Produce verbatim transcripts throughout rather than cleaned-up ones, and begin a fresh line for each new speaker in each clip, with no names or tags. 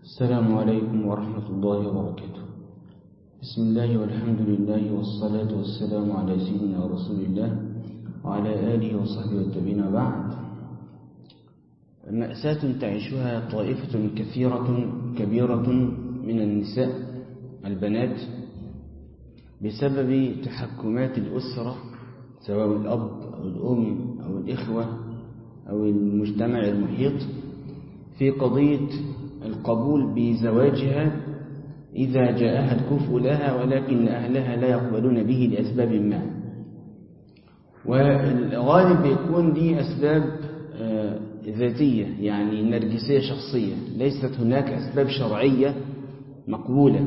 السلام عليكم ورحمة الله وبركاته. بسم الله والحمد لله والصلاة والسلام على سيدنا رسول الله وعلى آله وصحبه والتابعين. بعد، مأساة تعيشها طائفة كثيرة كبيرة من النساء البنات بسبب تحكمات الأسرة، سواء الأب أو الأم أو الإخوة أو المجتمع المحيط، في قضية القبول بزواجها إذا جاءها الكفء لها، ولكن أهلها لا يقبلون به لأسباب ما. والغالب يكون دي أسباب ذاتية، يعني نرجسية شخصية، ليست هناك أسباب شرعية مقبولة.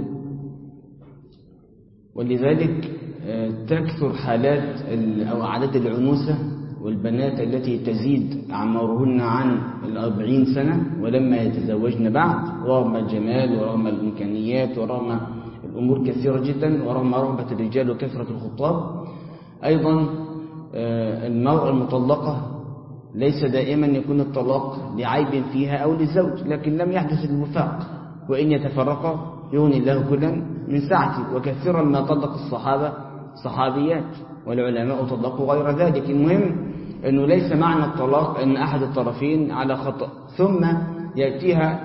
ولذلك تكثر حالات أو أعداد العنوسة والبنات التي تزيد أعمارهن عن الأربعين سنة ولما يتزوجن بعد، رغم الجمال ورغم الإمكانيات ورغم الأمور كثيرة جدا ورغم رغبة الرجال وكثرة الخطاب. أيضا المرأة المطلقة ليس دائما يكون الطلاق لعيب فيها أو للزوج، لكن لم يحدث الوفاق، وإن يتفرقا يغني الله كلا من سعته. وكثيرا ما طلق الصحابة صحابيات، والعلماء طلقوا غير ذلك. المهم أنه ليس معنى الطلاق أن أحد الطرفين على خطأ، ثم يأتيها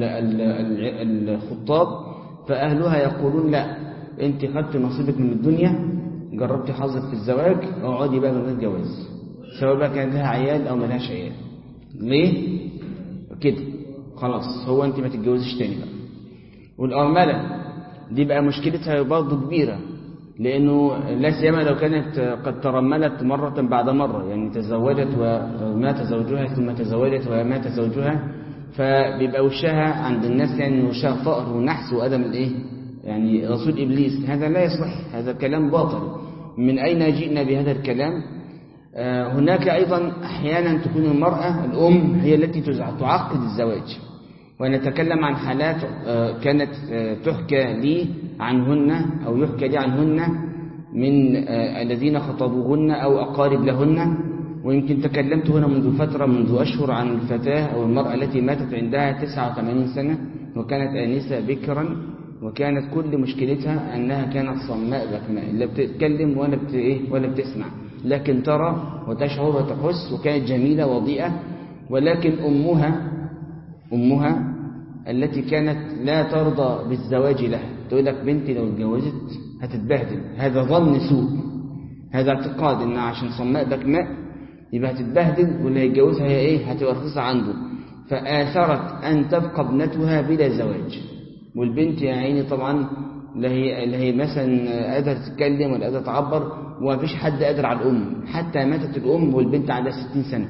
الخطاب فأهلها يقولون لا، أنت خدت نصيبك من الدنيا، جربت حظك في الزواج، اقعدي بقى من غير جواز، سواء بقى كان لها عيال أو ملهاش عيال. ليه؟ كده خلاص، هو أنت ما تتجوزش تاني بقى. والأرملة دي بقى مشكلتها برضه كبيرة، لأنه لا سيما لو كانت قد ترملت مرة بعد مرة، يعني تزوجت ومات زوجها ثم تزوجت ومات زوجها، فبيبقى وشها عند الناس يعني وشها فقر ونحس وأدم الإيه؟ يعني رسول إبليس. هذا لا يصح، هذا كلام باطل. من أين جئنا بهذا الكلام؟ آه هناك أيضا أحيانا تكون المرأة الأم هي التي تعقد الزواج، ونتكلم عن حالات آه كانت آه تحكى لي عنهن أو يحكى لي عنهن من آه الذين خطبوهن أو أقارب لهن. ويمكن تكلمت هنا منذ فترة، منذ أشهر، عن الفتاة أو المرأة التي ماتت عندها تسعة وثمانين سنة، وكانت آنسة بكرا، وكانت كل مشكلتها أنها كانت صماء بكماء، لا بتتكلم ولا بت إيه ولا بتسمع، لكن ترى وتشعر وتحس، وكانت جميلة وضيئة. ولكن أمها أمها التي كانت لا ترضى بالزواج لها، تقول لك بنتي لو اتجوزت هتتبهدل. هذا ظن سوء، هذا اعتقاد إنها عشان صماء بكماء يبقى هتتبهدل، واللي هيتجوزها هي إيه هتبقى رخيصة عنده، فآثرت أن تبقى ابنتها بلا زواج. والبنت يا عيني طبعا لا هي لا هي مثلا قادرة تتكلم ولا قادرة تعبر، ومفيش حد قادر على الأم، حتى ماتت الأم والبنت عندها ستين سنة.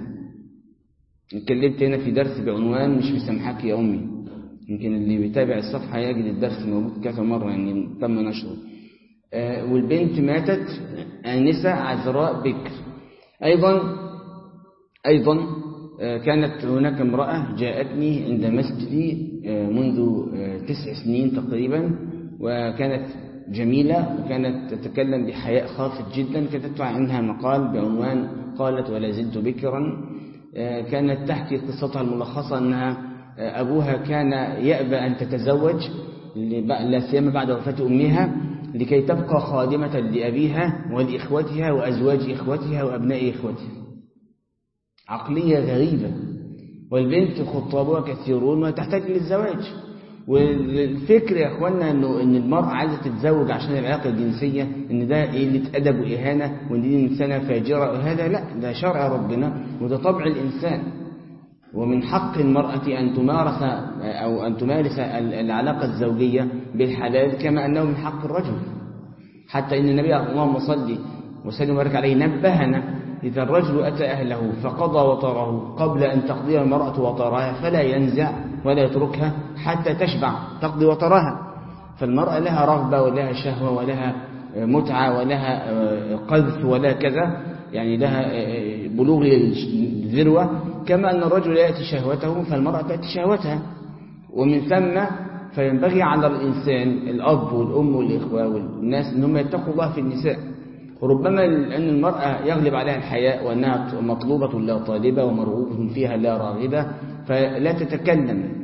اتكلمت هنا في درس بعنوان مش مسامحاك يا أمي، يمكن اللي بيتابع الصفحة يجد الدرس موجود كذا مرة، يعني تم نشره. آه والبنت ماتت آنسة عذراء بكر. أيضا أيضا آه كانت هناك امرأة جاءتني عند مسجدي آه منذ آه تسع سنين تقريبا، وكانت جميلة وكانت تتكلم بحياء خافت جدا. كتبت عنها مقال بعنوان قالت ولا زلت بكرا. آه كانت تحكي قصتها الملخصة أنها آه أبوها كان يأبى أن تتزوج، لا سيما بعد وفاة أمها، لكي تبقى خادمة لأبيها ولإخوتها وأزواج إخوتها وأبناء إخوتها. عقلية غريبة. والبنت خطابها كثيرون وتحتاج للزواج. والفكر يا أخوانا أنه إن المرأة عايزة تتزوج عشان العلاقة الجنسية، إن ده قلة أدب وإهانة وإن دي إنسانة فاجرة، هذا لا، ده شرع ربنا وده طبع الإنسان. ومن حق المرأة أن تمارس أو أن تمارس العلاقة الزوجية بالحلال، كما أنه من حق الرجل. حتى إن النبي اللهم صل وسلم وبارك عليه نبهنا: إذا الرجل أتى أهله فقضى وطره قبل أن تقضي المرأة وطرها فلا ينزع ولا يتركها حتى تشبع تقضي وطرها. فالمرأة لها رغبة ولها شهوة ولها متعة ولها قذف ولا كذا، يعني لها بلوغ الذروة، كما أن الرجل يأتي شهوته فالمرأة تأتي شهوتها. ومن ثم فينبغي على الإنسان الأب والأم والإخوة والناس أنهم يتقوا الله في النساء. وربما أن المرأة يغلب عليها الحياء وأنها مطلوبة لا طالبة ومرغوب فيها لا راغبة، فلا تتكلم،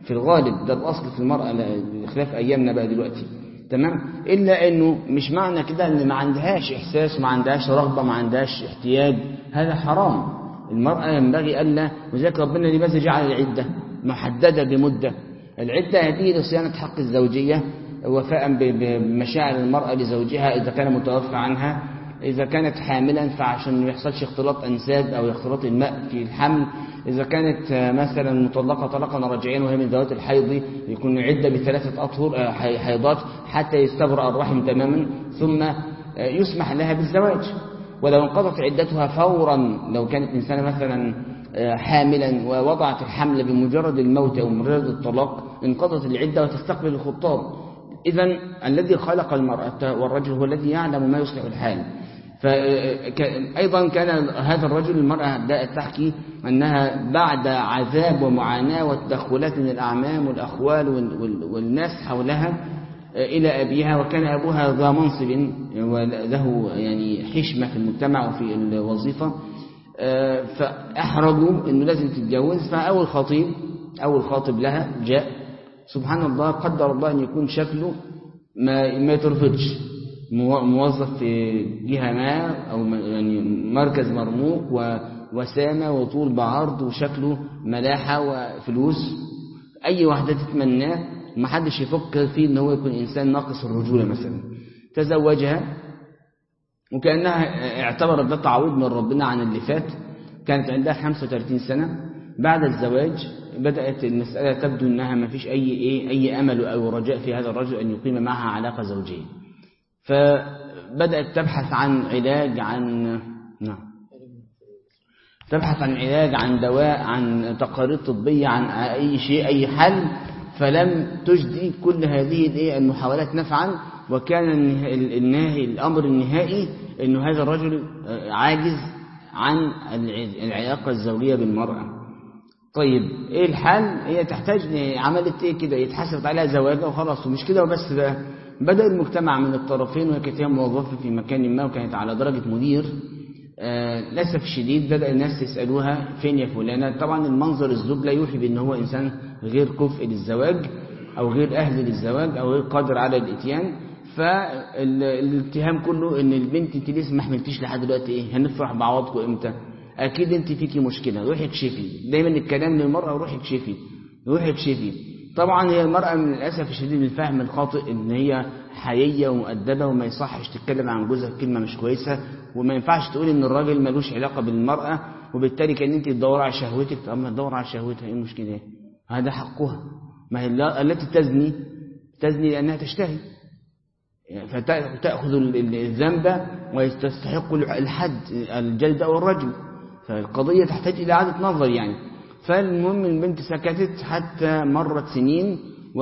في الغالب ده الأصل في المرأة خلاف أيامنا بقى دلوقتي، تمام. إلا أنه مش معنى كده أن ما عندهاش إحساس، ما عندهاش رغبة، ما عندهاش احتياج، هذا حرام. المرأة ينبغي ألا، وذلك ربنا لماذا جعل العدة محددة بمدة؟ العدة هذه لصيانة حق الزوجية، وفاء بمشاعر المرأة لزوجها إذا كان متوفى عنها، إذا كانت حاملا فعشان ما يحصلش اختلاط أنساب أو اختلاط الماء في الحمل، إذا كانت مثلا مطلقة طلقا رجعيا وهي من ذوات الحيض يكون عدة بثلاثة أطهر حيضات حتى يستبرأ الرحم تماما ثم يسمح لها بالزواج. ولو انقضت عدتها فورا، لو كانت إنسانة مثلا حاملا ووضعت الحمل بمجرد الموت أو مجرد الطلاق، انقضت العدة وتستقبل الخطاب. إذن الذي خلق المرأة والرجل هو الذي يعلم ما يصلح الحال. فأيضا كان هذا الرجل، المرأة بدأت تحكي أنها بعد عذاب ومعاناة وتدخلات من الأعمام والأخوال والناس حولها إلى أبيها، وكان أبوها ذا منصب وله يعني حشمة في المجتمع وفي الوظيفة، فأحرجوا أنه لازم تتجوز. فأول خطيب أول خاطب لها جاء، سبحان الله قدر الله أن يكون شكله ما ما يترفضش، موظف في جهة ما أو يعني مركز مرموق ووسامة وطول بعرض وشكله ملاحة وفلوس، أي واحدة تتمناه، ما حدش يفكر فيه إن هو يكون إنسان ناقص الرجولة مثلا. تزوجها وكأنها اعتبرت ده تعويض من ربنا عن اللي فات. كانت عندها خمسة وثلاثين سنة. بعد الزواج بدأت المسألة تبدو أنها ما فيش أي إيه أي أمل أو رجاء في هذا الرجل أن يقيم معها علاقة زوجية. فبدأت تبحث عن علاج، عن نعم تبحث عن علاج، عن دواء، عن تقارير طبية، عن أي شيء، أي حل، فلم تجدي كل هذه المحاولات نفعا. وكان النهي الأمر النهائي أنه هذا الرجل عاجز عن العلاقة الزوجية بالمرأة. طيب إيه الحل؟ هي تحتاج عملت إيه كده، يتحسب عليها زواجها وخلاص، ومش كده وبس بقى. بدأ المجتمع من الطرفين، وكانت هي موظفة في مكان ما وكانت على درجة مدير، آه للأسف الشديد بدأ الناس يسألوها فين يا فلانة. طبعا المنظر الزوج لا يوحي بأنه هو إنسان غير كفء للزواج أو غير أهل للزواج أو غير قادر على الإتيان. فالاتهام كله ان البنت انت لسه ما حملتيش لحد دلوقتي، ايه هنفرح بعوضكم امتى؟ اكيد انت فيكي مشكله، روحي اكشفي. دايما الكلام للمراه روحي اكشفي روحي اكشفي. طبعا هي المراه من الاسف الشديد الفهم الخاطئ ان هي حييه ومؤدبه وما يصحش تتكلم عن جوزها كلمه مش كويسه، وما ينفعش تقول ان الراجل ملوش علاقه بالمراه، وبالتالي كان انت تدور على شهوتك. طب ما تدور على شهوتها، ايه المشكله؟ هذا حقها. ما هي التي تزني تزني لانها تشتهي، فتأخذ الذنب ويستحق الحد الجلد أو الرجم. فالقضية تحتاج إلى إعادة نظر يعني. فالمهم البنت سكتت حتى مرت سنين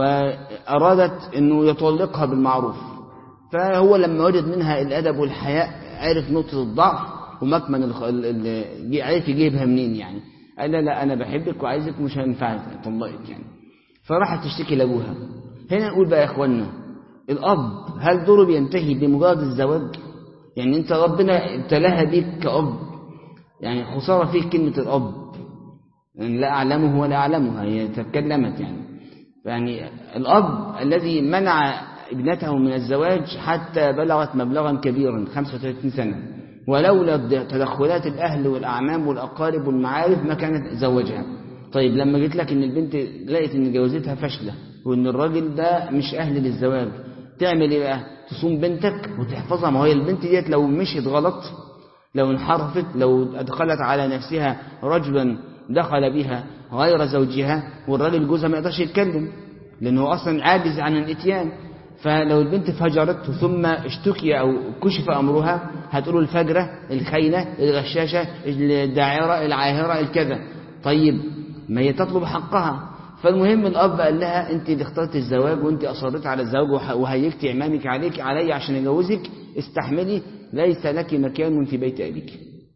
وأرادت أنه يطلقها بالمعروف. فهو لما وجد منها الأدب والحياء عرف نقطة الضعف ومكمن عرف يجيبها منين يعني. قال لا, لا أنا بحبك وعايزك ومش هينفع أطلقك يعني. فراحت تشتكي لأبوها. هنا نقول بقى يا إخواننا، الأب هل دوره بينتهي بمجرد الزواج؟ يعني أنت ربنا ابتلاها بيك كأب، يعني خسارة فيه كلمة الأب، يعني لا أعلمه ولا أعلمها، هي تكلمت يعني. يعني الأب الذي منع ابنته من الزواج حتى بلغت مبلغا كبيرا خمسة وثلاثين سنة، ولولا تدخلات الأهل والأعمام والأقارب والمعارف ما كانت زوجها. طيب لما جيت لك إن البنت لقيت إن جوازتها فاشلة وإن الراجل ده مش أهل للزواج، تعمل إيه بقى؟ تصوم بنتك وتحفظها. ما هي البنت ديت لو مشيت غلط، لو انحرفت، لو أدخلت على نفسها رجلا دخل بها غير زوجها، والراجل جوزها ما يقدرش يتكلم لأنه أصلا عاجز عن الإتيان. فلو البنت فجرت ثم اشتكي أو كشف أمرها، هتقولوا الفجرة، الخينة، الغشاشة، الداعرة، العاهرة، الكذا. طيب ما هي تطلب حقها. فالمهم الأب قال لها أنت اللي اخترت الزواج وأنت أصرت على الزواج وهيكت عمامك عليك علي عشان أجوزك، استحملي، ليس لك مكان في بيت أبيك.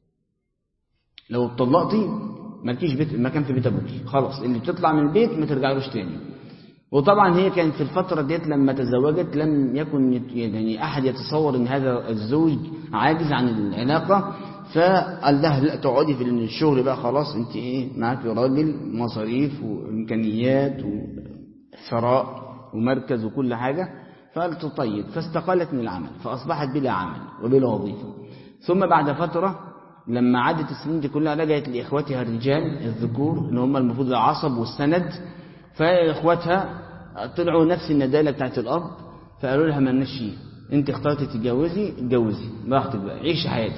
لو اتطلقتي مالكيش بيت مكان في بيت أبوك، خلاص اللي بتطلع من البيت ما ترجعلوش تاني. وطبعا هي كانت في الفترة ديت لما تزوجت لم يكن يعني أحد يتصور أن هذا الزوج عاجز عن العلاقة. فقال لها لا تقعدي في الشغل بقى خلاص، انت ايه معاك راجل مصاريف وامكانيات وثراء ومركز وكل حاجه. فقالت طيب، فاستقالت من العمل فاصبحت بلا عمل وبلا وظيفه. ثم بعد فتره لما عدت السنين دي كلها رجعت لاخواتها الرجال الذكور اللي هم المفروض العصب والسند، فاخواتها طلعوا نفس الندالة بتاعت الأرض فقالوا لها ما نشي، انت اخترتي تتجوزي اتجوزي براحتك بقى عيشي حياتك.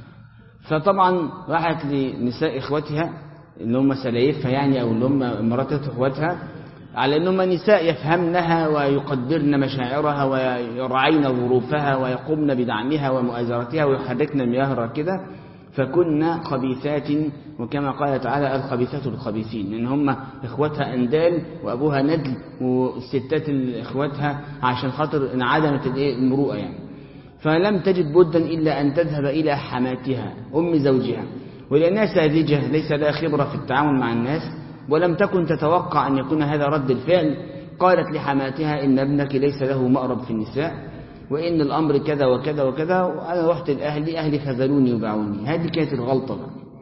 فطبعا راحت لنساء اخواتها اللي هم سلايفها يعني او اللي هم مراتات اخواتها على انهم نساء يفهمنها ويقدرن مشاعرها ويرعين ظروفها ويقومن بدعمها ومؤازرتها ويحركن المياه الراكده، فكن خبيثات، وكما قال تعالى الخبيثات للخبيثين، لأن هم إخواتها أندال وأبوها ندل والستات إخواتها عشان خاطر انعدمت المروءة يعني. فلم تجد بدا إلا أن تذهب إلى حماتها أم زوجها، ولأنها ساذجة ليس لها خبرة في التعامل مع الناس ولم تكن تتوقع أن يكون هذا رد الفعل، قالت لحماتها إن ابنك ليس له مأرب في النساء وإن الأمر كذا وكذا وكذا، وأنا رحت لأهلي أهلي خذلوني وباعوني. هذه كانت الغلطة.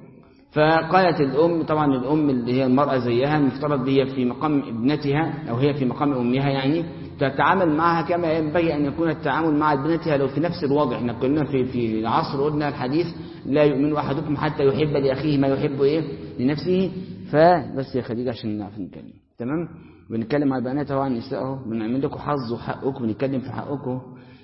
فقالت الأم، طبعا الأم اللي هي المرأة زيها المفترض هي في مقام ابنتها أو هي في مقام أمها يعني تتعامل معها كما ينبغي أن يكون التعامل مع ابنتها لو في نفس الوضع. احنا كنا في في العصر قلنا الحديث لا يؤمن أحدكم حتى يحب لأخيه ما يحب إيه لنفسه. فبس يا خديجة عشان نعرف نتكلم تمام، بنتكلم على البنات أو عن النساء أهو، بنعمل لكم حظ وحقكم بنتكلم في حقكم.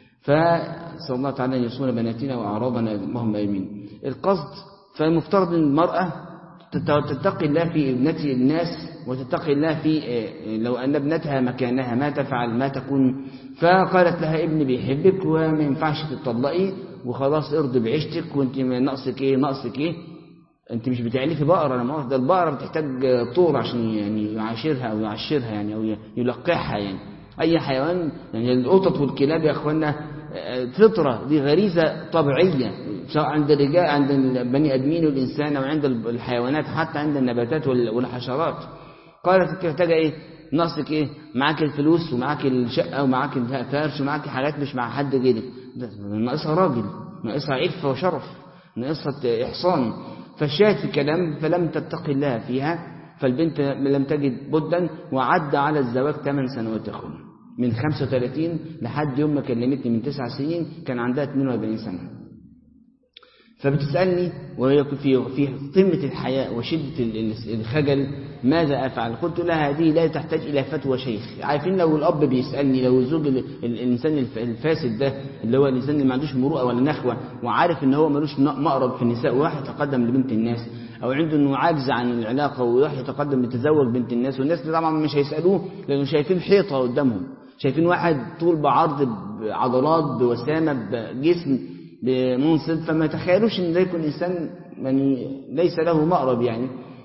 فصلى الله تعالى أن يصون بناتنا وأعراضنا اللهم آمين. القصد فالمفترض أن المرأة تتقي الله في ابنة الناس وتتقي الله في لو أن ابنتها مكانها ما تفعل ما تكون. فقالت لها ابني بيحبك وما ينفعش تطلقي وخلاص ارضي بعيشتك وانت ناقصك ايه ناقصك ايه انت مش بتعلي في بقرة. انا ما ده البقرة بتحتاج طور عشان يعني يعاشرها او يعشرها يعني او يلقحها يعني. اي حيوان يعني القطط والكلاب يا اخوانا فطرة دي غريزة طبيعية سواء عند الرجال عند البني ادمين والانسان او عند الحيوانات حتى عند النباتات والحشرات. قالت تحتاج ايه ناقصك ايه معاك الفلوس ومعاك الشقة ومعاك الفرش ومعاك حاجات مش مع حد غيرك. ناقصها راجل ناقصها عفة وشرف ناقصها إحصان. فالشاهد في الكلام فلم تتقي الله فيها فالبنت لم تجد بدا وعد على الزواج ثمان سنوات أخونا من خمسة وثلاثين لحد يوم ما كلمتني من تسع سنين كان عندها اثنين وأربعين سنة. فبتسألني وهي في في قمة الحياء وشدة الخجل ماذا أفعل؟ قلت لها هذه لا تحتاج إلى فتوى شيخ. عارفين لو الأب بيسألني لو الزوج الإنسان الفاسد ده اللي هو الإنسان اللي ما عندوش مروءة ولا نخوة وعارف إن هو ملوش مقرب في النساء وراح يتقدم لبنت الناس أو عنده إنه عاجز عن العلاقة وراح يتقدم يتزوج بنت الناس والناس طبعا مش هيسألوه لأنه شايفين حيطة قدامهم شايفين واحد طول بعرض بعضلات بوسامة بجسم بمنصب فما تخيلوش ان ده يكون انسان يعني ليس له مقرب يعني.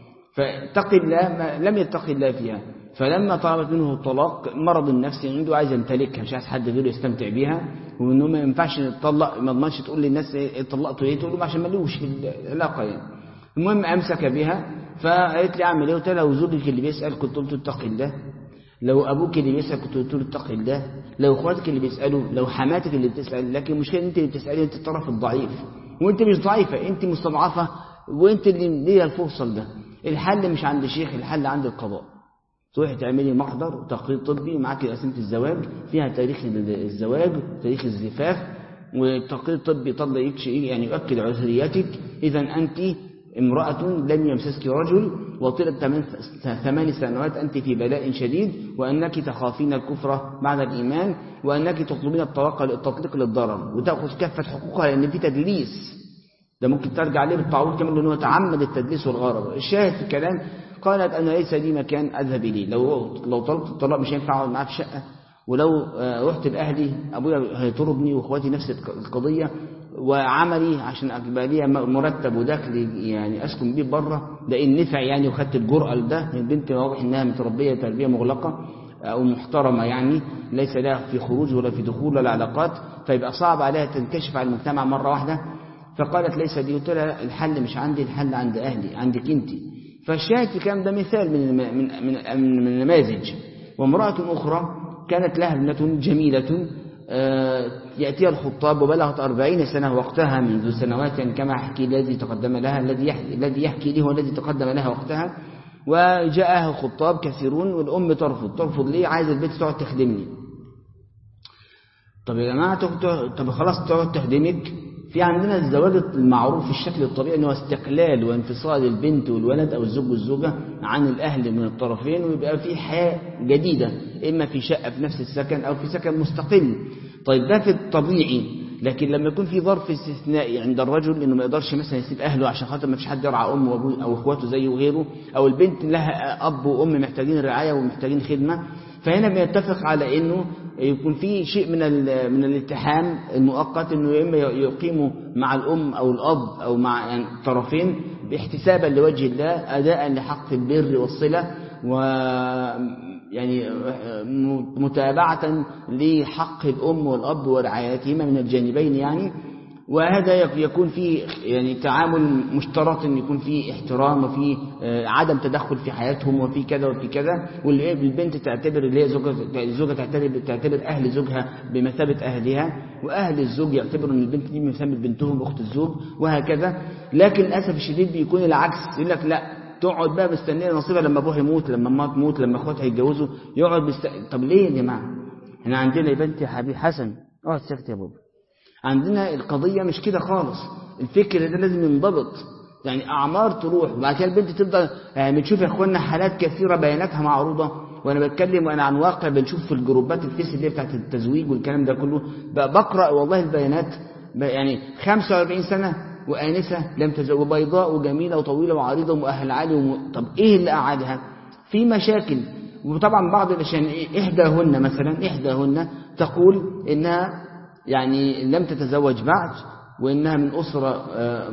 فتقي الله لم يتقي الله فيها. فلما طلبت منه الطلاق مرض النفسي عنده عايز يمتلكها مش عايز حد غيره يستمتع بيها وانه ما ينفعش يتطلق ما تضمنش تقول للناس طلقتوا ايه تقول له عشان ملوش في العلاقه يعني. المهم امسك بها فقالت لي اعمل ايه؟ قلت لها لو زوجك اللي بيسال كنت قلت اتقي الله لو ابوك اللي بيسال كنت قلت له اتقي الله لو اخواتك اللي بيسالوا لو حماتك اللي بتسال لكن المشكله انت اللي بتسالي انت الطرف الضعيف وانت مش ضعيفه انت مستضعفه وانت اللي ليها الفرصه ده. الحل مش عند الشيخ الحل عند القضاء. تروحي تعملي محضر وتقرير طبي ومعاكي قسيمه الزواج فيها تاريخ الزواج تاريخ الزفاف والتقرير الطبي طلع يعني يؤكد عذريتك. اذا انت امرأة لم يمسسك رجل وطيلة ثمان سنوات أنت في بلاء شديد وأنك تخافين الكفر بعد الإيمان وأنك تطلبين التطليق للضرر وتأخذ كافة حقوقها لأن في تدليس ده ممكن ترجع عليه بالتعويض كمان لأنه تعمد التدليس والغرر. الشاهد في الكلام قالت أنا ليس لي مكان أذهب إليه لو لو طلبت الطلاق مش هينفع أقعد معاه في شقة ولو رحت لأهلي أبويا هيطردني وأخواتي نفس القضية وعملي عشان أبقى لي مرتب ودخل يعني أسكن بيه بره لأن نفع يعني وخدت الجرأة لده. البنت واضح إنها متربية تربية مغلقة أو محترمة يعني ليس لها في خروج ولا في دخول ولا علاقات فيبقى صعب عليها تنكشف على المجتمع مرة واحدة. فقالت ليس دي. قلت لها الحل مش عندي الحل عند أهلي عندك أنت. فالشاهد في كلام ده مثال من من من من النماذج. وامرأة أخرى كانت لها ابنة جميلة يأتيها الخطاب وبلغت أربعين سنة وقتها منذ سنوات، يعني كما يحكي الذي تقدم لها الذي يحكي الذي يحكي له والذي تقدم لها وقتها. وجاءها خطاب كثيرون والأم ترفض ترفض ليه؟ عايز البنت تقعد تخدمني. طب يا جماعة طب خلاص تقعد تخدمك. في عندنا الزواج المعروف في الشكل الطبيعي أنه استقلال وانفصال البنت والولد أو الزوج والزوجة عن الأهل من الطرفين، ويبقى في حياة جديدة إما في شقة في نفس السكن أو في سكن مستقل. طيب ده في الطبيعي، لكن لما يكون في ظرف استثنائي عند الرجل إنه ما يقدرش مثلا يسيب أهله عشان خاطر ما فيش حد يرعى أمه وأبوه أو إخواته زيه وغيره، أو البنت لها أب وأم محتاجين رعاية ومحتاجين خدمة، فهنا بيتفق على إنه يكون في شيء من من الالتحام المؤقت، إنه يا إما يقيموا مع الأم أو الأب أو مع يعني طرفين باحتسابا لوجه الله أداء لحق البر والصلة، و يعني متابعة لحق الأم والأب ورعايتهما من الجانبين يعني. وهذا يكون فيه يعني تعامل مشترط، ان يكون فيه احترام وفيه عدم تدخل في حياتهم وفي كذا وفي كذا، والبنت تعتبر اللي هي زوجة الزوجة تعتبر تعتبر اهل زوجها بمثابة اهلها، واهل الزوج يعتبروا ان البنت دي بمثابة بنتهم اخت الزوج وهكذا. لكن للاسف الشديد بيكون العكس، يقول لك لا تقعد بقى مستنيه نصيبها لما ابوها يموت، لما امها تموت، لما اخواتها يتجوزوا يقعد مست... طب ليه يا جماعه؟ احنا عندنا يا بنتي يا حبيبي حسن اقعد ساكت يا بابا. عندنا القضية مش كده خالص، الفكر ده لازم ينضبط. يعني أعمار تروح وبعد كده البنت تفضل يعني بنشوف يا إخواننا حالات كثيرة بياناتها معروضة، وأنا بتكلم وأنا عن واقع بنشوف في الجروبات الفيس اللي بتاعت التزويج والكلام ده كله، بقرأ والله البيانات يعني خمسة وأربعين سنة وآنسة لم تزوج وبيضاء وجميلة وطويلة وعريضة ومؤهل عالي وم... طب إيه اللي قعدها؟ في مشاكل. وطبعا بعض عشان إحداهن مثلا إحداهن تقول إنها يعني لم تتزوج بعد، وإنها من أسرة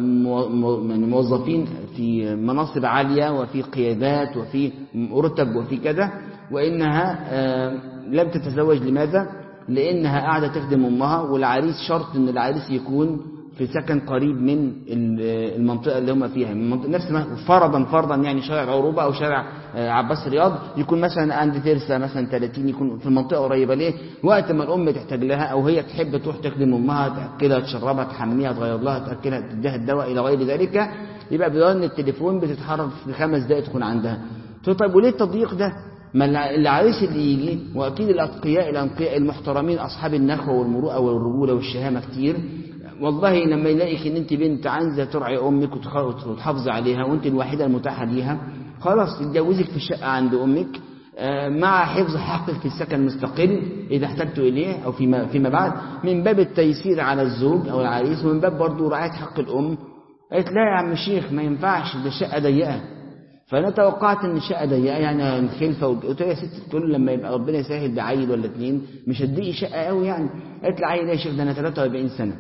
موظفين في مناصب عالية وفي قيادات وفي رتب وفي كذا، وإنها لم تتزوج. لماذا؟ لأنها قاعدة تخدم أمها، والعريس شرط أن العريس يكون في سكن قريب من المنطقة اللي هم فيها، نفس ما فرضا فرضا يعني شارع عروبة أو شارع عباس رياض يكون مثلا عند ترسة مثلا ثلاثين يكون في المنطقة قريبة. ليه؟ وقت ما الأم تحتاج لها أو هي تحب تروح تخدم أمها تأكلها تشربها تحميها تغير لها تأكلها تديها الدواء إلى غير ذلك، يبقى بدون التليفون بتتحرك في خمس دقائق تكون عندها. طيب وليه التضييق ده؟ ما العريس اللي يجي وأكيد الأتقياء الأنقياء المحترمين أصحاب النخوة والمروءة والرجولة والشهامة كتير، والله لما يلاقيك ان انت بنت عايزه ترعي امك وتحافظ عليها وانت الوحيده المتاحه ليها، خلاص تتجوزك في الشقه عند امك مع حفظ حقك في السكن المستقل اذا احتجت اليه او فيما فيما بعد، من باب التيسير على الزوج او العريس، ومن باب برضه رعايه حق الام. قالت لا يا عم الشيخ ما ينفعش، ده شقه ضيقه. فانا توقعت ان الشقه ضيقه يعني الخلفه، قلت لها يا ست تقول لما يبقى ربنا يسهل بعيل ولا اتنين مش هتضيقي شقه قوي يعني. قالت لي عيل يا شيخ ده انا ثلاثة وأربعين سنه.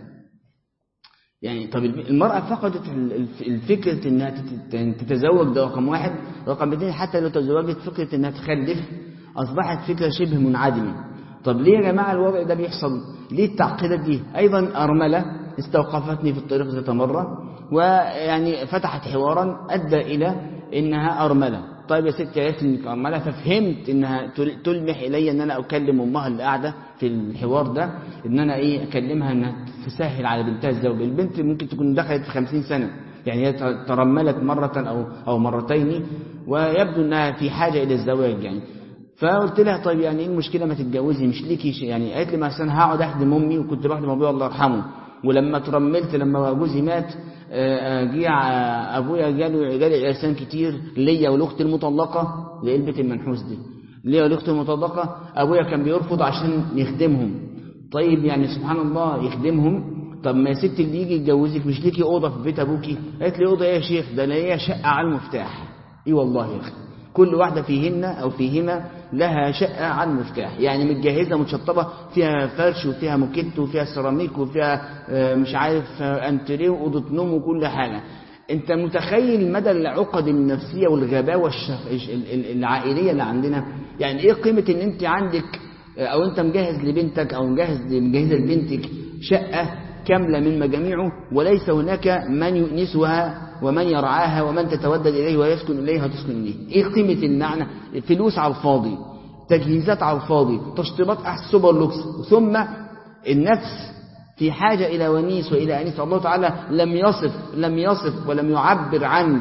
يعني طب المرأة فقدت الفكرة انها تتزوج، ده رقم واحد. رقم اثنين حتى لو تزوجت فكرة انها تخلف اصبحت فكرة شبه منعدمة. طب ليه يا جماعة الوضع ده بيحصل؟ ليه التعقيدات دي؟ ايضا ارملة استوقفتني في الطريق ذات مرة، ويعني فتحت حوارا ادى الى انها ارملة. طيب يا ستي عرفت انك ارملة، ففهمت انها تلمح الي ان انا اكلم امها اللي قاعده في الحوار ده، ان انا ايه اكلمها انها تسهل على بنتها الزوج. البنت ممكن تكون دخلت في خمسين سنة، يعني هي ترملت مرة او او مرتين ويبدو انها في حاجة الى الزواج يعني. فقلت لها طيب يعني ايه المشكلة ما تتجوزي مش ليكي يعني. قالت لي مثلا هقعد اخدم امي وكنت بخدم ابويا الله يرحمه، ولما ترملت لما جوزي مات جه ابويا جاله جالي عرسان كتير ليا والاخت المطلقه لقلبة المنحوس دي، ليا والاخت المطلقه ابويا كان بيرفض عشان يخدمهم. طيب يعني سبحان الله يخدمهم. طب ما يا ست اللي يجي يتجوزك مش ليكي اوضه في بيت ابوكي؟ قالت لي اوضه ايه يا شيخ ده انا هي شقه على المفتاح. اي والله يا اخي كل واحده فيهن او فيهما لها شقه على المفتاح، يعني متجهزه متشطبه فيها فرش وفيها موكيت وفيها سيراميك وفيها مش عارف انتريه واوضه نوم وكل حاجه. انت متخيل مدى العقد النفسيه والغباوه العائليه اللي عندنا؟ يعني ايه قيمه ان انت عندك او انت مجهز لبنتك او مجهز مجهزه لبنتك شقه كامله من مجاميعه، وليس هناك من يؤنسها ومن يرعاها ومن تتودد إليه ويسكن إليه وتسكن إليه؟ إيه قيمة النعنى؟ فلوس على الفاضي، تجهيزات على الفاضي، تشطيبات أحسن سوبر لوكس، ثم النفس في حاجة إلى ونيس وإلى أنيس. الله تعالى لم يصف لم يصف ولم يعبر عن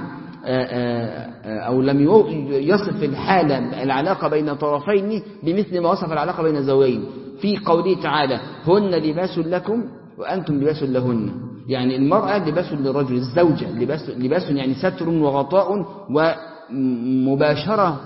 أو لم يصف الحالة العلاقة بين طرفين بمثل ما وصف العلاقة بين زوجين في قوله تعالى هن لباس لكم وأنتم لباس لهن. يعني المرأة لباس للرجل، الزوجة لباس, لباس يعني ستر وغطاء ومباشرة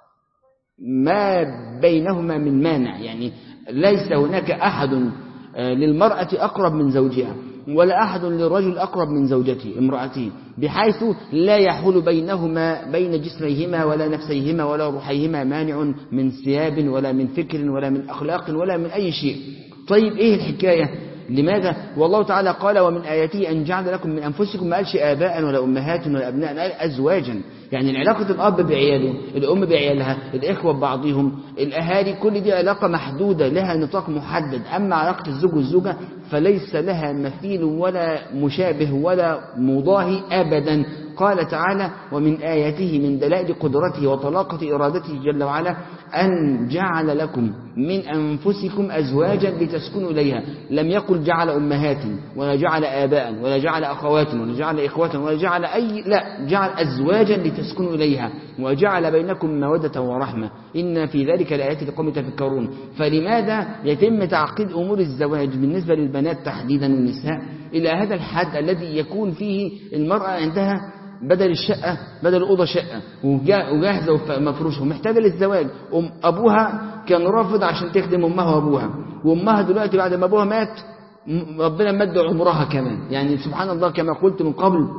ما بينهما من مانع. يعني ليس هناك أحد للمرأة أقرب من زوجها ولا أحد للرجل أقرب من زوجته امرأته، بحيث لا يحول بينهما بين جسميهما ولا نفسيهما ولا روحيهما مانع من ثياب ولا من فكر ولا من أخلاق ولا من أي شيء. طيب إيه الحكاية؟ لماذا؟ والله تعالى قال ومن آياته أن جعل لكم من أنفسكم، ما قالش آباء ولا أمهات ولا أبناء، قال أزواجا. يعني علاقة الأب بعياله، الأم بعيالها، الإخوة ببعضهم، الأهالي، كل دي علاقة محدودة لها نطاق محدد. أما علاقة الزوج والزوجة فليس لها مثيل ولا مشابه ولا مضاهي أبدا. قال تعالى ومن آياته من دلائل قدرته وطلاقة إرادته جل وعلا أن جعل لكم من أنفسكم أزواجا لتسكنوا إليها. لم يقل جعل أمهات ولا جعل آباء ولا جعل أخوات ولا جعل إخوة ولا جعل أي، لا، جعل أزواجا لتسكنوا إليها وجعل بينكم مودة ورحمة إن في ذلك لآيات لقوم يتفكرون. فلماذا يتم تعقيد أمور الزواج بالنسبة للبنات تحديدا والنساء إلى هذا الحد الذي يكون فيه المرأة عندها بدل الشقة بدل الأوضة شقة وجاهزة ومفروشة ومحتاجة للزواج؟ أم أبوها كان رافض عشان تخدم أمها وأبوها، وأمها دلوقتي بعد ما أبوها مات ربنا مد عمرها كمان. يعني سبحان الله كما قلت من قبل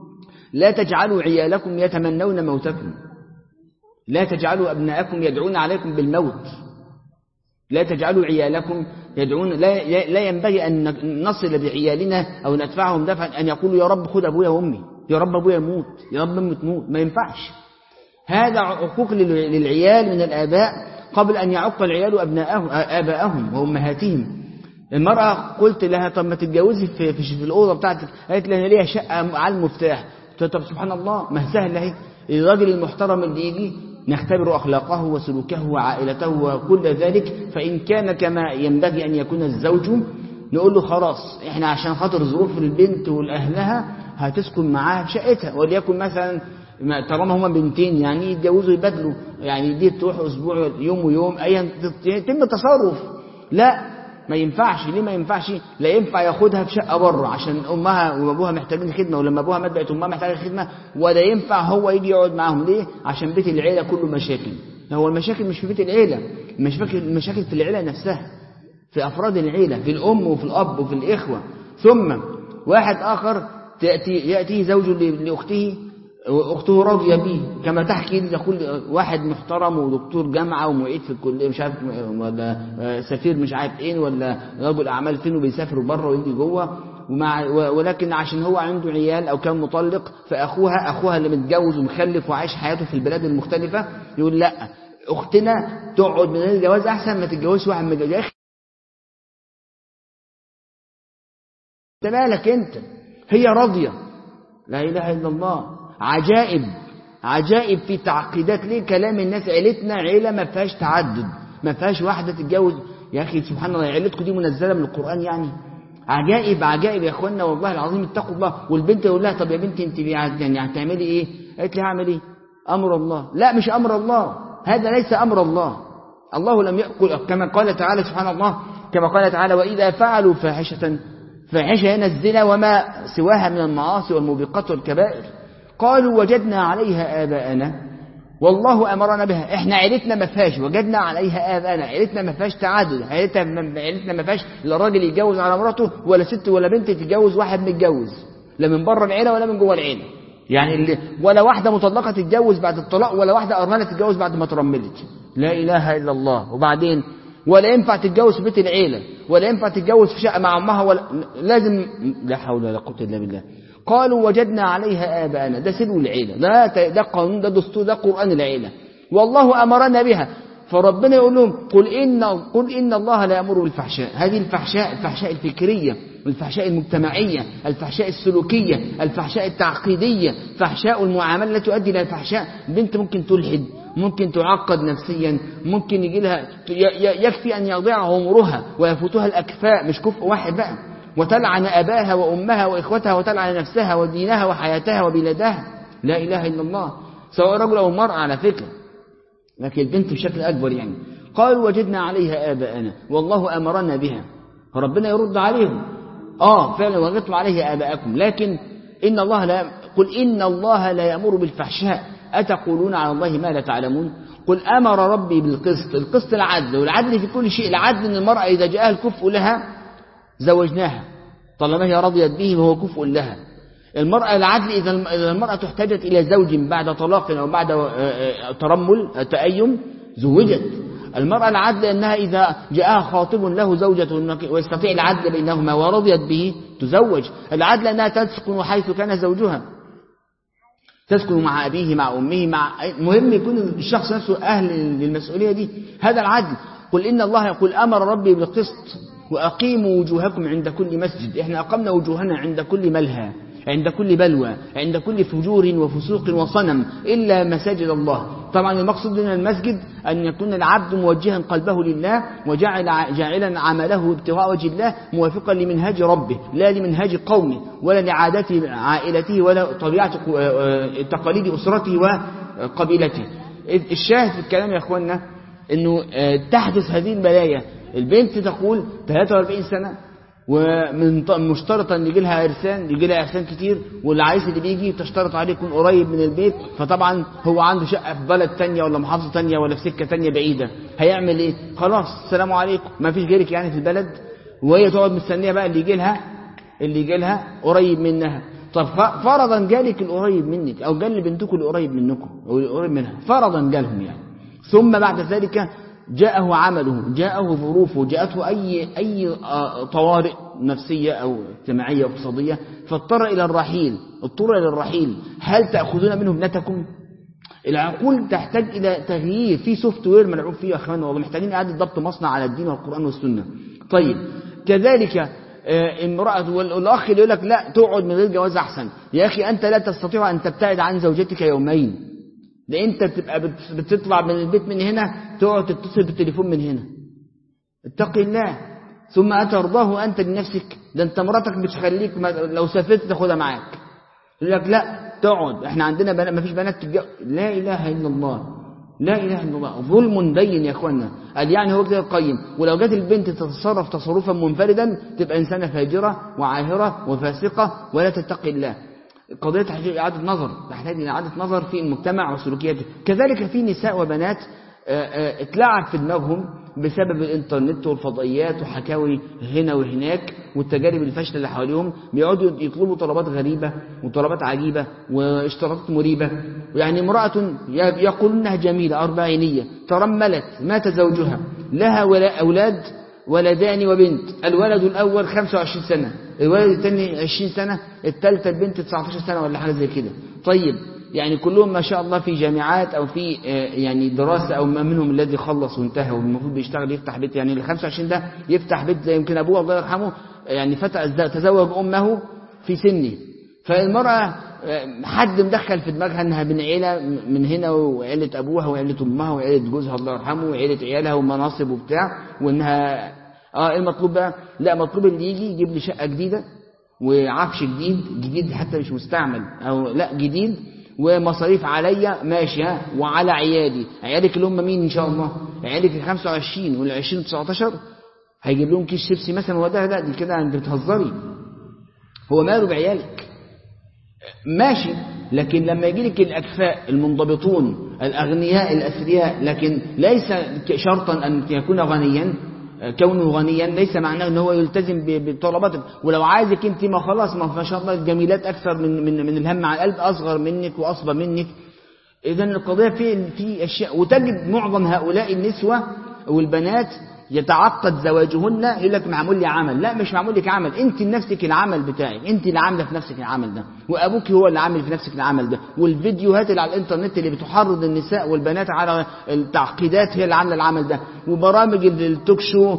لا تجعلوا عيالكم يتمنون موتكم، لا تجعلوا أبناءكم يدعون عليكم بالموت، لا تجعلوا عيالكم يدعون. لا, لا ينبغي أن نصل بعيالنا أو ندفعهم دفعا أن يقولوا يا رب خذ أبويا وأمي، يا رب أبويا يموت، يا رب أمي تموت. ما ينفعش. هذا عقوق للعيال من الآباء قبل أن يعق العيال أبناءهم آباءهم وأمهاتهم. المرأة قلت لها طب ما تتجوزي في, في, في الأوضة بتاعتك، قالت لها ليها شقة على المفتاح. طب سبحان الله ما سهل اهي. الراجل المحترم اللي يجي نختبر أخلاقه وسلوكه وعائلته وكل ذلك، فإن كان كما ينبغي أن يكون الزوج نقول له خلاص احنا عشان خاطر ظروف البنت والأهلها هتسكن معاها في شقتها، وليكن مثلا طالما هما بنتين يعني يتجوزوا يبدلوا، يعني دي تروح أسبوع يوم ويوم أيا يتم تصرف. لا ما ينفعش. ليه ما ينفعش؟ لا ينفع ياخدها في شقة بره عشان أمها وأبوها محتاجين خدمة، ولما أبوها مات بقت أمها محتاجة خدمة، ولا ينفع هو يجي يقعد معاهم. ليه؟ عشان بيت العيلة كله مشاكل. هو المشاكل مش في بيت العيلة، المشاكل المشاكل في العيلة نفسها، في أفراد العيلة، في الأم وفي الأب وفي الإخوة. ثم واحد آخر تأتي يأتي زوج لأخته واخته راضيه بيه كما تحكي لي، تقول واحد محترم ودكتور جامعه ومعيد في الكليه مش عارف ولا سفير مش عارف ايه ولا رجل اعمال فين وبيسافر بره ويجي جوه، ومع ولكن عشان هو عنده عيال او كان مطلق فاخوها اخوها اللي متجوز ومخلف وعايش حياته في البلاد المختلفه يقول لا اختنا تقعد من غير جواز احسن ما تتجوزش واحد متجوز. يا اخي انت مالك انت؟ هي راضيه. لا اله الا الله. عجائب عجائب في تعقيدات. ليه كلام الناس عيلتنا عيلة ما فيهاش تعدد، ما فيهاش واحدة تتجوز؟ يا أخي سبحان الله عيلتكم دي منزلة من القرآن يعني؟ عجائب عجائب يا أخوانا والله العظيم اتقوا الله. والبنت يقول لها طب يا بنتي انت يعني هتعملي ايه؟ قالت لي هعمل ايه؟ أمر الله. لا مش أمر الله، هذا ليس أمر الله. الله لم يقل كما قال تعالى سبحان الله كما قال تعالى وإذا فعلوا فاحشة، فاحشة هنا الزنا وما سواها من المعاصي والموبقات والكبائر، قالوا وجدنا عليها آباءنا والله أمرنا بها. احنا عيلتنا ما فيهاش وجدنا عليها آباءنا، عيلتنا ما فيهاش تعدد، عيلتنا ما فيهاش لا راجل يتجوز على مراته ولا ست ولا بنت تتجوز واحد متجوز، لا من بره العيلة ولا من جوه العيلة. يعني اللي ولا واحدة مطلقة تتجوز بعد الطلاق ولا واحدة أرملة تتجوز بعد ما ترملت. لا إله إلا الله. وبعدين ولا ينفع تتجوز في بيت العيلة ولا ينفع تتجوز في شقة مع أمها، ولا لازم. لا حول ولا قوة إلا بالله. قالوا وجدنا عليها آباءنا، ده سلو العيلة، ده ده قانون، ده دستور، ده قرآن العيلة، والله أمرنا بها. فربنا يقول لهم قل إن قل إن الله لا يأمر بالفحشاء. هذه الفحشاء الفحشاء الفكرية والفحشاء المجتمعية، الفحشاء السلوكية، الفحشاء التعقيدية، فحشاء المعاملة التي تؤدي إلى الفحشاء. بنت ممكن تلحد ممكن تعقد نفسيا، ممكن يجي لها يكفي أن يضيع عمرها ويفوتها الأكفاء، مش كفء واحد بقى، وتلعن أباها وأمها وإخوتها وتلعن نفسها ودينها وحياتها وبلادها. لا إله إلا الله، سواء رجل أو مرأة على فكرة، لكن البنت بشكل أكبر. يعني قالوا وجدنا عليها آباءنا والله أمرنا بها، فربنا يرد عليهم آه فعلا وجدتم عليها آباءكم، لكن إن الله لا قل إن الله لا يأمر بالفحشاء أتقولون على الله ما لا تعلمون. قل أمر ربي بالقسط، القسط العدل، والعدل في كل شيء. العدل إن المرأة إذا جاءها الكفء لها زوجناها طالما هي رضيت به وهو كفء لها. المرأة العدل إذا المرأة احتاجت إلى زوج بعد طلاق أو بعد ترمل تأيم زوجت. المرأة العدل أنها إذا جاءها خاطب له زوجة ويستطيع العدل بينهما ورضيت به تزوج. العدل أنها تسكن حيث كان زوجها، تسكن مع أبيه مع أمه، مع مهم يكون الشخص نفسه أهل للمسؤولية دي. هذا العدل. قل إن الله يقول أمر ربي بالقسط وأقيموا وجوهكم عند كل مسجد. إحنا أقمنا وجوهنا عند كل ملهى، عند كل بلوى، عند كل فجور وفسوق وصنم، إلا مساجد الله. طبعا المقصود من المسجد أن يكون العبد موجها قلبه لله وجعل جاعلا عمله ابتغاء وجه الله موافقا لمنهاج ربه، لا لمنهاج قومه ولا لعادات عائلته ولا طبيعة تقاليد أسرته وقبيلته. الشاهد في الكلام يا أخوانا أنه تحدث هذه البلايا. البنت تقول ثلاثة وأربعين سنة ومن مشترطا يجي لها إرسان، يجي لها إرسان كتير، والعريس اللي بيجي تشترط عليه يكون قريب من البيت، فطبعا هو عنده شقة في بلد تانية ولا محافظة تانية ولا في سكة تانية بعيدة. هيعمل إيه؟ خلاص السلام عليكم، ما فيش غيرك يعني في البلد، وهي تقعد مستنية بقى اللي يجي لها اللي يجي لها قريب منها. طب فرضا جالك القريب منك أو جال بنتكم القريب منكم أو القريب منها، فرضا جالهم يعني، ثم بعد ذلك جاءه عمله، جاءه ظروفه، جاءته أي أي طوارئ نفسية أو اجتماعية أو اقتصادية، فاضطر إلى الرحيل، اضطر إلى الرحيل. هل تأخذون منه ابنتكم؟ العقول تحتاج إلى تغيير، في سوفت وير ملعوب فيه يا أخوان، والله محتاجين إعادة ضبط مصنع على الدين والقرآن والسنة. طيب كذلك امرأة، والأخ اللي يقول لك لا تقعد من غير جواز أحسن. يا أخي أنت لا تستطيع أن تبتعد عن زوجتك يومين، ده انت بتبقى بتطلع من البيت من هنا تقعد تتصل بالتليفون من هنا. اتق الله. ثم أترضاه أنت لنفسك؟ ده انت مراتك بتخليك لو سافرت تاخدها معاك. يقول لك لا تقعد، احنا عندنا بنات، ما فيش بنات تتجوز. لا إله إلا الله، لا إله إلا الله. ظلم بين يا اخوانا. قال يعني هو كده القيم. ولو جت البنت تتصرف تصرفا منفردا تبقى إنسانة فاجرة وعاهرة وفاسقة ولا تتقي الله. قضية تحتاج إعادة نظر، تحتاج إلى إعادة نظر في المجتمع وسلوكياته. كذلك في نساء وبنات اتلعب في دماغهم بسبب الإنترنت والفضائيات وحكاوي هنا وهناك والتجارب الفاشلة اللي حواليهم، بيقعدوا يطلبوا طلبات غريبة وطلبات عجيبة واشتراطات مريبة. يعني امرأة يقول إنها جميلة أربعينية ترملت، مات زوجها، لها ولا أولاد ولدان وبنت، الولد الأول خمسة وعشرين سنة، الولد الثاني عشرين سنة، الثالثة البنت تسعة عشر سنة ولا حاجة زي كده. طيب يعني كلهم ما شاء الله في جامعات أو في يعني دراسة، أو منهم الذي خلص وانتهى والمفروض بيشتغل يفتح بيت. يعني ال خمسة وعشرين ده يفتح بيت زي يمكن أبوه الله يرحمه يعني فتى تزوج أمه في سنه. فالمرأة حد مدخل في دماغها أنها من عيلة من هنا وعيلة أبوها وعيلة أمها وعيلة جوزها الله يرحمه وعيلة عيالها ومناصب وبتاع، وأنها اه المطلوب بقى لا مطلوب اللي يجي يجيب لي شقة جديدة وعفش جديد جديد حتى مش مستعمل او لا جديد، ومصاريف عليا ماشي ها، وعلى عيالي. عيالك اللي هم مين ان شاء الله؟ عيالك ال خمسة وعشرين وال عشرين تسعة عشر هيجيب لهم كيس شيبسي مثلا؟ وده لا دي كده انت بتهزري. هو ماله بعيالك؟ ماشي، لكن لما يجي لك الأكفاء المنضبطون الأغنياء الأثرياء، لكن ليس شرطا أن يكون غنيا، كونه غنيا ليس معناه ان هو يلتزم بطلباتك. ولو عايزك انت ما خلاص، ما شاء الله الجميلات اكثر من من من الهم على القلب، اصغر منك واصبر منك. اذا القضيه في في اشياء. وتجد معظم هؤلاء النسوه والبنات يتعقد زواجهن يقول لك معمول لي عمل. لا مش معمول لك عمل، انت لنفسك العمل بتاعك، انت اللي عامله في نفسك العمل ده، وابوك هو اللي عامل في نفسك العمل ده. والفيديوهات اللي على الانترنت اللي بتحرض النساء والبنات على التعقيدات هي اللي عامله العمل ده. وبرامج التوك شو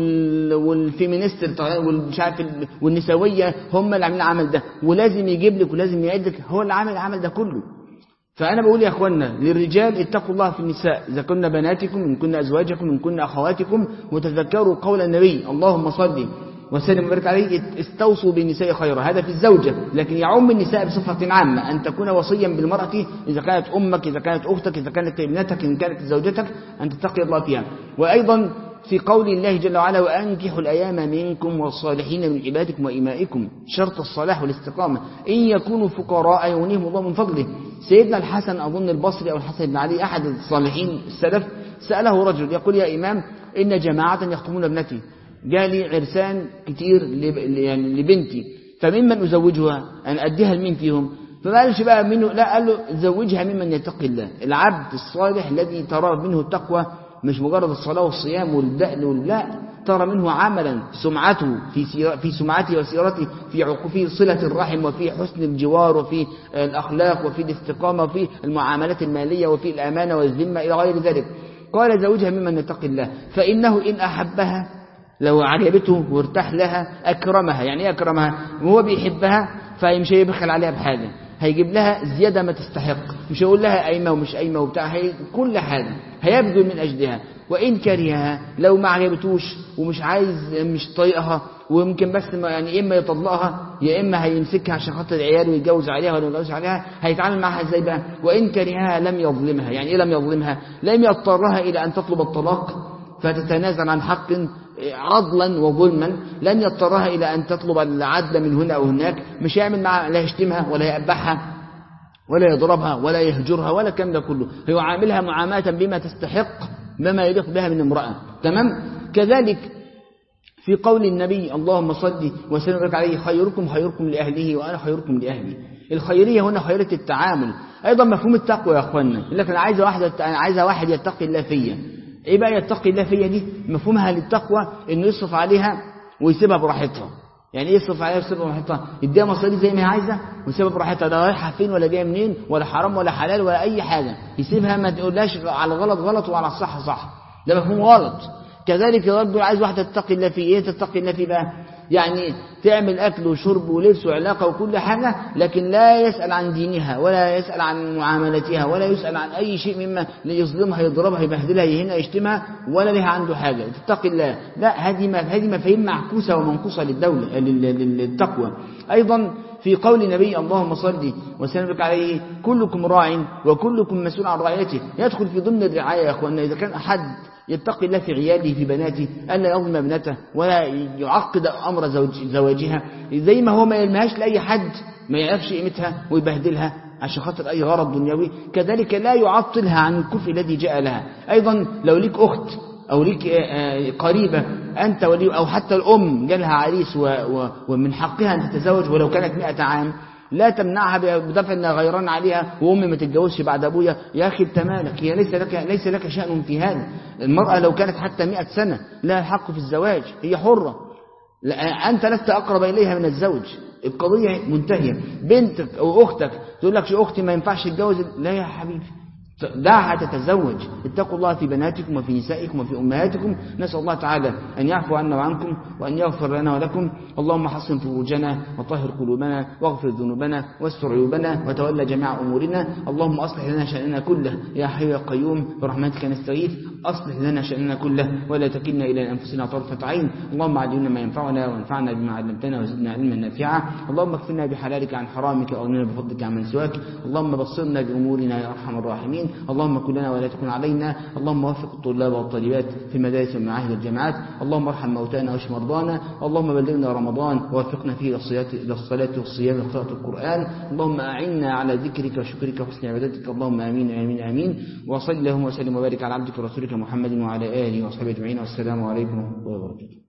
والفيمينيست والمش عارف والنسويه هم اللي عاملين العمل ده، ولازم يجيب لك ولازم يعد لك، هو اللي عامل العمل ده كله. فأنا بقول يا أخوانا للرجال اتقوا الله في النساء إذا كنا بناتكم إن كنا أزواجكم إن كنا أخواتكم، وتذكروا قول النبي اللهم صل وسلم وبارك عليه استوصوا بالنساء خيرا، هذا في الزوجة، لكن يعم النساء بصفة عامة أن تكون وصيا بالمرأة إذا كانت أمك إذا كانت أختك إذا كانت ابنتك إن كانت زوجتك أن تتقي الله فيها. وأيضا في قول الله جل وعلا وأنكحوا الأيام منكم والصالحين من عبادكم وإمائكم، شرط الصلاح والاستقامة، إن يكونوا فقراء يغنيهم الله من فضله. سيدنا الحسن أظن البصري أو الحسن بن علي أحد الصالحين السلف سأله رجل يقول يا إمام إن جماعة يخطبون ابنتي، جالي عرسان كتير يعني لبنتي فممن أزوجها أن أديها لمين فيهم؟ فما قالش بقى منه، لا قال له زوجها ممن يتقي الله. العبد الصالح الذي ترى منه التقوى مش مجرد الصلاة والصيام والدأل واللا، ترى منه عملا سمعته في في سمعته وسيرته في عقوفه صلة الرحم وفي حسن الجوار وفي الأخلاق وفي الاستقامة وفي المعاملات المالية وفي الأمانة والذمة إلى غير ذلك. قال زوجها ممن يتقي الله، فإنه إن أحبها لو عجبته وارتاح لها أكرمها. يعني أكرمها وهو بيحبها فمش هيبخل عليها بحاجة، هيجيب لها زيادة ما تستحق، مش هيقول لها قايمة ومش قايمة وبتاع، هي كل حاجة هيبذل من أجلها. وإن كرهها لو ما عجبتوش ومش عايز مش طايقها ويمكن بس يعني إما يطلقها يا إما هيمسكها عشان خاطر العيال ويتجوز عليها ولا يتجوز عليها، هيتعامل معها إزاي بقى؟ وإن كرهها لم يظلمها. يعني إيه لم يظلمها؟ لم يضطرها إلى أن تطلب الطلاق فتتنازل عن حق عضلا وظلما، لن يضطرها إلى أن تطلب العدل من هنا أو هناك، مش هيعمل معها لا يشتمها ولا يقبحها ولا يضربها ولا يهجرها ولا الكلام ده كله، هيعاملها معاملة بما تستحق بما يليق بها من امرأة. تمام. كذلك في قول النبي اللهم صل وسلم وبارك عليه خيركم خيركم لأهله وأنا خيركم لأهلي. الخيرية هنا خيرية التعامل. أيضا مفهوم التقوى يا أخوانا، لكن عايزة واحد عايزة واحد يتقي الله فيا. إيه بقى يتقي الله فيا دي؟ مفهومها للتقوى إنه يصرف عليها ويسيبها براحتها. يعني ايه يصرف عليها ويسيبها براحتها؟ يديها مصاريف زي ما هي عايزه ويسيبها براحتها، لا رايحه فين ولا جايه منين ولا حرام ولا حلال ولا اي حاجه، يسيبها ما تقولهاش على غلط غلط وعلى الصح صح، ده مفهوم غلط. كذلك برضه عايز واحده تتقي الله فيه. ايه تتقي الله فيه بقى؟ يعني تعمل اكل وشرب ولبس وعلاقه وكل حاجه، لكن لا يسال عن دينها ولا يسال عن معاملتها ولا يسال عن اي شيء مما يظلمها يضربها يبهدلها يهينها يشتمها ولا لها عنده حاجه. تتقي الله لا، هذه هذه مفاهيم معكوسه ومنقوصه للدوله للتقوى. ايضا في قول النبي اللهم صل وسلم عليه كلكم راع وكلكم مسؤول عن رعيته، يدخل في ضمن الرعايه يا اخوانا. اذا كان احد يتقي الله في عياله في بناته ألا يظلم ابنته ولا يعقد أمر زوج زواجها، زي ما هو ما يلمهاش لأي حد ما يعرفش قيمتها ويبهدلها عشان خاطر أي غرض دنيوي، كذلك لا يعطلها عن الكفء الذي جاء لها. أيضا لو ليك أخت أو ليك قريبة أنت ولي أو حتى الأم جالها عريس ومن حقها أن تتزوج ولو كانت مئة عام، لا تمنعها بدفع انها غيران عليها وامي ما تتجوزش بعد ابويا. يا اخي انت مالك؟ هي ليس لك ليس لك شأن في هذا. المرأة لو كانت حتى مئة سنة لها الحق في الزواج، هي حرة، انت لست اقرب اليها من الزوج، القضية منتهية. بنتك او اختك تقول لك شو اختي ما ينفعش تتجوز، لا يا حبيبي دعها تتزوج. اتقوا الله في بناتكم وفي نسائكم وفي أمهاتكم. نسأل الله تعالى أن يعفو عنا وعنكم وأن يغفر لنا ولكم. اللهم حصن فروجنا وطهر قلوبنا واغفر ذنوبنا واستر عيوبنا وتولى جميع أمورنا. اللهم أصلح لنا شأننا كله يا حي يا قيوم برحمتك نستغيث. أصلح لنا شأننا كله ولا تكلنا إلى أنفسنا طرفة عين. اللهم علمنا ما ينفعنا وانفعنا بما علمتنا وزدنا علما نافعا. اللهم اكفنا بحلالك عن حرامك وأغننا بفضلك عن من سواك. اللهم بصرنا بأمورنا يا أرحم الراحمين. اللهم كن لنا ولا تكن علينا. اللهم وفق الطلاب والطالبات في المدارس والمعاهد والجامعات. اللهم ارحم موتانا واشف مرضانا. اللهم بلغنا رمضان ووفقنا فيه إلى الصلاة والصيام وقراءة القرآن. اللهم أعنا على ذكرك وشكرك وحسن عبادتك. اللهم آمين آمين آمين. وصلى اللهم وسلم وبارك على عبدك ورسولك محمد وعلى آله وصحبه أجمعين. والسلام عليكم ورحمة الله وبركاته.